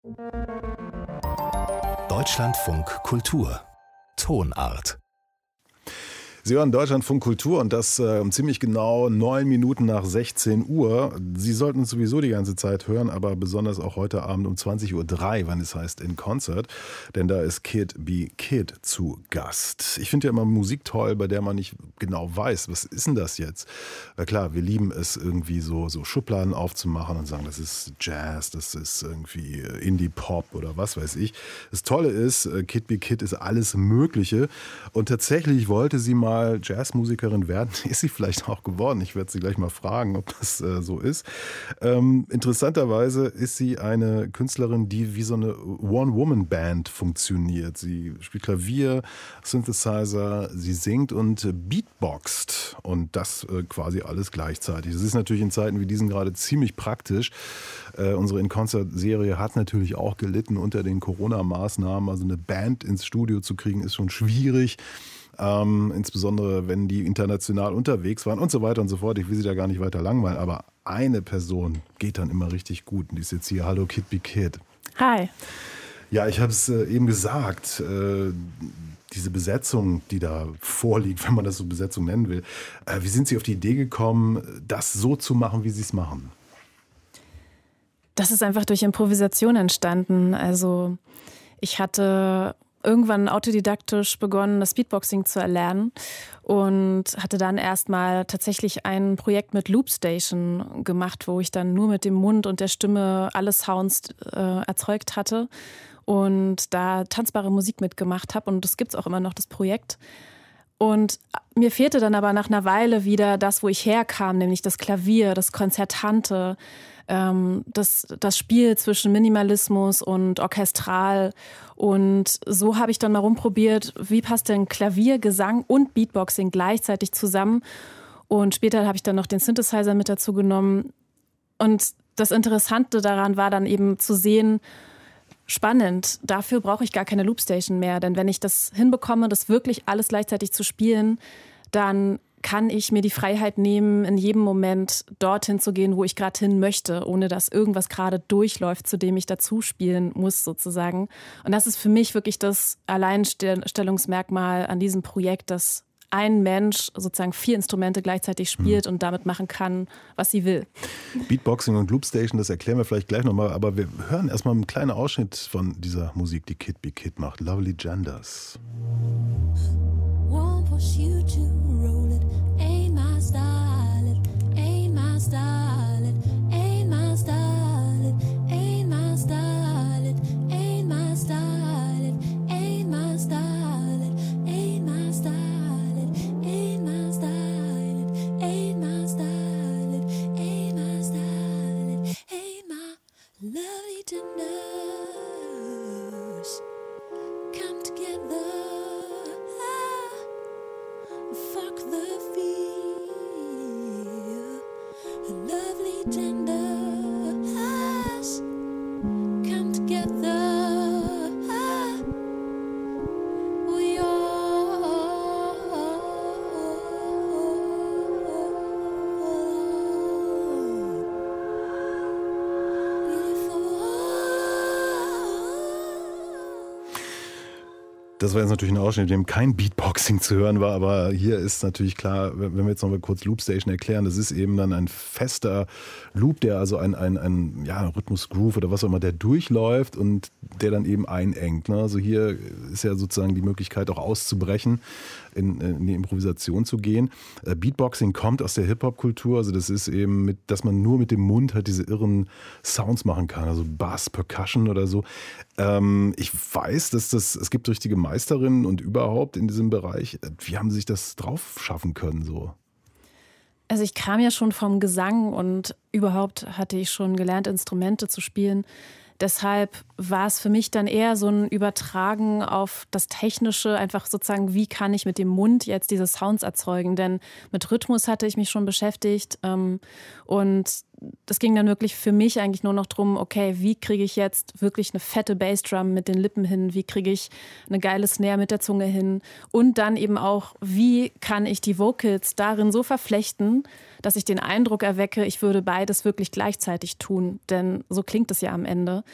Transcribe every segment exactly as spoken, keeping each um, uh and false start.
Deutschlandfunk Kultur Tonart. Sie hören Deutschlandfunk Kultur und das äh, um ziemlich genau neun Minuten nach sechzehn Uhr. Sie sollten uns sowieso die ganze Zeit hören, aber besonders auch heute Abend um zwanzig Uhr drei, wann es heißt In Concert, denn da ist Kid Be Kid zu Gast. Ich finde ja immer Musik toll, bei der man nicht genau weiß, was ist denn das jetzt? Weil klar, wir lieben es irgendwie so, so Schubladen aufzumachen und sagen, das ist Jazz, das ist irgendwie Indie-Pop oder was weiß ich. Das Tolle ist, Kid Be Kid ist alles Mögliche und tatsächlich wollte sie mal Jazzmusikerin werden, ist sie vielleicht auch geworden. Ich werde sie gleich mal fragen, ob das äh, so ist. Ähm, interessanterweise ist sie eine Künstlerin, die wie so eine One-Woman-Band funktioniert. Sie spielt Klavier, Synthesizer, sie singt und äh, beatboxt und das äh, quasi alles gleichzeitig. Das ist natürlich in Zeiten wie diesen gerade ziemlich praktisch. Äh, unsere In-Concert-Serie hat natürlich auch gelitten unter den Corona-Maßnahmen. Also eine Band ins Studio zu kriegen, ist schon schwierig. Ähm, insbesondere wenn die international unterwegs waren und so weiter und so fort. Ich will sie da gar nicht weiter langweilen, aber eine Person geht dann immer richtig gut und die ist jetzt hier. Hallo Kid Be Kid. Hi. Ja, ich habe es äh, eben gesagt, äh, diese Besetzung, die da vorliegt, wenn man das so Besetzung nennen will. Äh, wie sind Sie auf die Idee gekommen, das so zu machen, wie Sie es machen? Das ist einfach durch Improvisation entstanden. Also ich hatte irgendwann autodidaktisch begonnen, das Beatboxing zu erlernen und hatte dann erstmal tatsächlich ein Projekt mit Loopstation gemacht, wo ich dann nur mit dem Mund und der Stimme alle Sounds äh, erzeugt hatte und da tanzbare Musik mitgemacht habe und das gibt's auch immer noch, das Projekt. Und mir fehlte dann aber nach einer Weile wieder das, wo ich herkam, nämlich das Klavier, das Konzertante, ähm, das, das Spiel zwischen Minimalismus und Orchestral. Und so habe ich dann mal rumprobiert, wie passt denn Klavier, Gesang und Beatboxing gleichzeitig zusammen. Und später habe ich dann noch den Synthesizer mit dazu genommen. Und das Interessante daran war dann eben zu sehen, spannend, dafür brauche ich gar keine Loopstation mehr, denn wenn ich das hinbekomme, das wirklich alles gleichzeitig zu spielen, dann kann ich mir die Freiheit nehmen, in jedem Moment dorthin zu gehen, wo ich gerade hin möchte, ohne dass irgendwas gerade durchläuft, zu dem ich dazu spielen muss sozusagen. Und das ist für mich wirklich das Alleinstellungsmerkmal an diesem Projekt, dass ein Mensch sozusagen vier Instrumente gleichzeitig spielt und damit machen kann, was sie will. Beatboxing und Loopstation, das erklären wir vielleicht gleich nochmal, aber wir hören erstmal einen kleinen Ausschnitt von dieser Musik, die Kid Be Kid macht. Lovely Genders. Won't push you to roll it, ain't my style, it ain't my style, it ain't my style, it ain't my style, it ain't my style, it ain't my style, it ain't my style. Lovely tenders come together, ah, fuck the fear. Lovely tenders come together, ah, we all Das war jetzt natürlich ein Ausschnitt, in dem kein Beatboxing zu hören war, aber hier ist natürlich klar, wenn wir jetzt noch mal kurz Loopstation erklären, das ist eben dann ein fester Loop, der also ein, ein, ein ja, Rhythmus-Groove oder was auch immer, der durchläuft und der dann eben einengt. Ne? Also hier ist ja sozusagen die Möglichkeit auch auszubrechen, in, in die Improvisation zu gehen. Beatboxing kommt aus der Hip-Hop-Kultur, also das ist eben, mit, dass man nur mit dem Mund halt diese irren Sounds machen kann, also Bass, Percussion oder so. Ähm, ich weiß, dass das, es gibt richtige Meisterinnen und überhaupt in diesem Bereich. Wie haben Sie sich das drauf schaffen können so? Also ich kam ja schon vom Gesang und überhaupt hatte ich schon gelernt, Instrumente zu spielen. Deshalb war es für mich dann eher so ein Übertragen auf das Technische, einfach sozusagen, wie kann ich mit dem Mund jetzt diese Sounds erzeugen? Denn mit Rhythmus hatte ich mich schon beschäftigt ähm, und das ging dann wirklich für mich eigentlich nur noch drum, okay, wie kriege ich jetzt wirklich eine fette Bassdrum mit den Lippen hin? Wie kriege ich eine geile Snare mit der Zunge hin? Und dann eben auch, wie kann ich die Vocals darin so verflechten, dass ich den Eindruck erwecke, ich würde beides wirklich gleichzeitig tun. Denn so klingt es ja am Ende.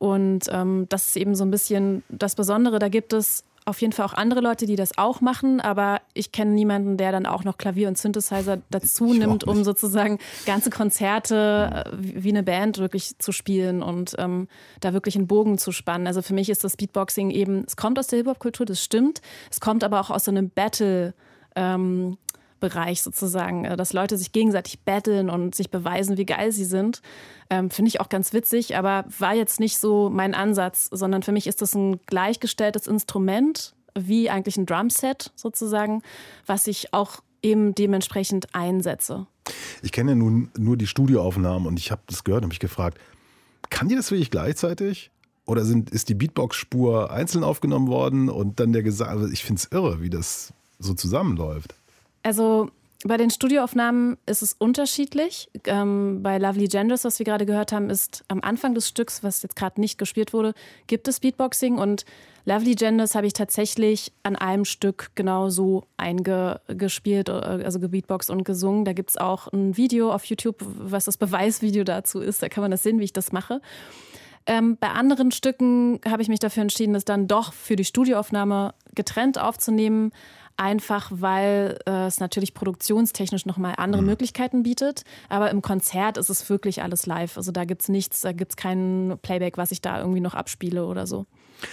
Und ähm, das ist eben so ein bisschen das Besondere. Da gibt es auf jeden Fall auch andere Leute, die das auch machen, aber ich kenne niemanden, der dann auch noch Klavier und Synthesizer dazu nimmt, um sozusagen ganze Konzerte äh, wie eine Band wirklich zu spielen und ähm, da wirklich einen Bogen zu spannen. Also für mich ist das Beatboxing eben, es kommt aus der Hip-Hop-Kultur, das stimmt, es kommt aber auch aus so einem Battle- ähm, Bereich sozusagen, dass Leute sich gegenseitig battlen und sich beweisen, wie geil sie sind. Ähm, finde ich auch ganz witzig, aber war jetzt nicht so mein Ansatz, sondern für mich ist das ein gleichgestelltes Instrument, wie eigentlich ein Drumset sozusagen, was ich auch eben dementsprechend einsetze. Ich kenne ja nun nur die Studioaufnahmen und ich habe das gehört und mich gefragt, kann die das wirklich gleichzeitig? Oder sind, ist die Beatbox-Spur einzeln aufgenommen worden und dann der Gesang? Also ich finde es irre, wie das so zusammenläuft. Also bei den Studioaufnahmen ist es unterschiedlich. Ähm, bei Lovely Genders, was wir gerade gehört haben, ist am Anfang des Stücks, was jetzt gerade nicht gespielt wurde, gibt es Beatboxing. Und Lovely Genders habe ich tatsächlich an einem Stück genau so eingespielt, also gebeatboxt und gesungen. Da gibt es auch ein Video auf YouTube, was das Beweisvideo dazu ist. Da kann man das sehen, wie ich das mache. Ähm, bei anderen Stücken habe ich mich dafür entschieden, das dann doch für die Studioaufnahme getrennt aufzunehmen. Einfach weil äh, es natürlich produktionstechnisch nochmal andere mhm. Möglichkeiten bietet. Aber im Konzert ist es wirklich alles live. Also da gibt es nichts, da gibt es kein Playback, was ich da irgendwie noch abspiele oder so.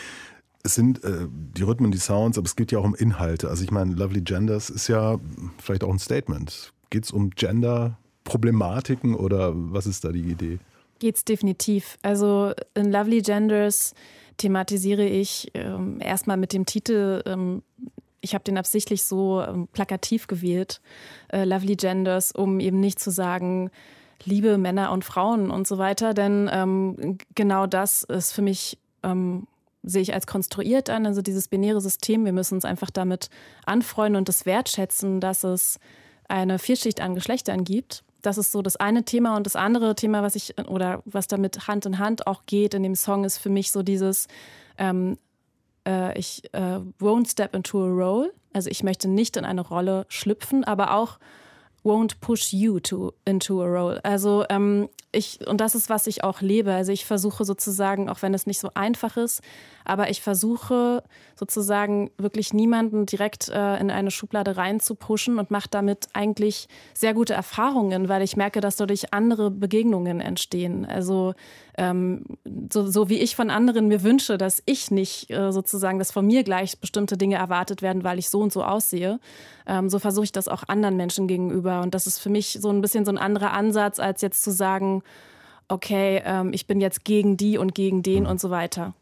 Es sind äh, die Rhythmen, die Sounds, aber es geht ja auch um Inhalte. Also ich meine, Lovely Genders ist ja vielleicht auch ein Statement. Geht es um Gender-Problematiken oder was ist da die Idee? Geht's definitiv. Also in Lovely Genders thematisiere ich ähm, erstmal mit dem Titel, ähm, ich habe den absichtlich so ähm, plakativ gewählt, äh, Lovely Genders, um eben nicht zu sagen, liebe Männer und Frauen und so weiter, denn ähm, genau das ist für mich, ähm, sehe ich als konstruiert an, also dieses binäre System, wir müssen uns einfach damit anfreunden und das wertschätzen, dass es eine Vielschicht an Geschlechtern gibt. Das ist so das eine Thema und das andere Thema, was ich oder was damit Hand in Hand auch geht in dem Song, ist für mich so dieses ähm, äh, ich äh, won't step into a role, also ich möchte nicht in eine Rolle schlüpfen, aber auch won't push you to into a role. Also ähm, ich, und das ist, was ich auch lebe. Also ich versuche sozusagen, auch wenn es nicht so einfach ist, aber ich versuche sozusagen wirklich niemanden direkt äh, in eine Schublade reinzupushen und mache damit eigentlich sehr gute Erfahrungen, weil ich merke, dass dadurch andere Begegnungen entstehen. Also ähm, so, so wie ich von anderen mir wünsche, dass ich nicht äh, sozusagen, dass von mir gleich bestimmte Dinge erwartet werden, weil ich so und so aussehe, ähm, so versuche ich das auch anderen Menschen gegenüber. Und das ist für mich so ein bisschen so ein anderer Ansatz, als jetzt zu sagen, okay, ähm, ich bin jetzt gegen die und gegen den und so weiter.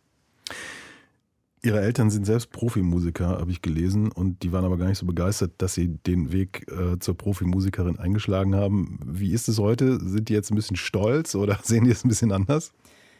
Ihre Eltern sind selbst Profimusiker, habe ich gelesen, und die waren aber gar nicht so begeistert, dass sie den Weg äh, zur Profimusikerin eingeschlagen haben. Wie ist es heute? Sind die jetzt ein bisschen stolz oder sehen die es ein bisschen anders?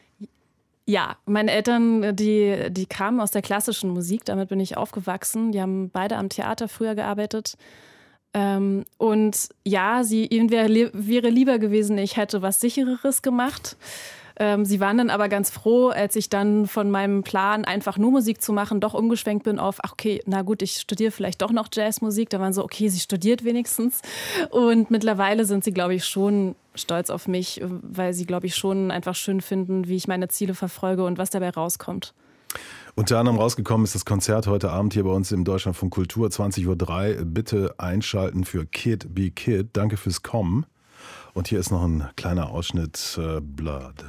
Ja, meine Eltern, die, die kamen aus der klassischen Musik, damit bin ich aufgewachsen. Die haben beide am Theater früher gearbeitet. Ähm, und ja, sie, ihnen wär, wäre lieber gewesen, ich hätte was Sichereres gemacht. Ähm, sie waren dann aber ganz froh, als ich dann von meinem Plan, einfach nur Musik zu machen, doch umgeschwenkt bin auf, ach okay, na gut, ich studiere vielleicht doch noch Jazzmusik. Da waren so, okay, sie studiert wenigstens. Und mittlerweile sind sie, glaube ich, schon stolz auf mich, weil sie, glaube ich, schon einfach schön finden, wie ich meine Ziele verfolge und was dabei rauskommt. Unter anderem rausgekommen ist das Konzert heute Abend hier bei uns im Deutschlandfunk Kultur, zwanzig Uhr drei. Bitte einschalten für Kid Be Kid. Danke fürs Kommen. Und hier ist noch ein kleiner Ausschnitt, äh, Blood.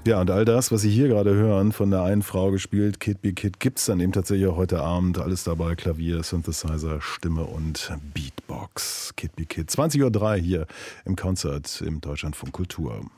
Ja, und all das, was Sie hier gerade hören, von der einen Frau gespielt, Kid Be Kid, gibt es dann eben tatsächlich auch heute Abend. Alles dabei, Klavier, Synthesizer, Stimme und Beatbox. Kid Be Kid, zwanzig Uhr drei hier im Konzert im Deutschlandfunk Kultur.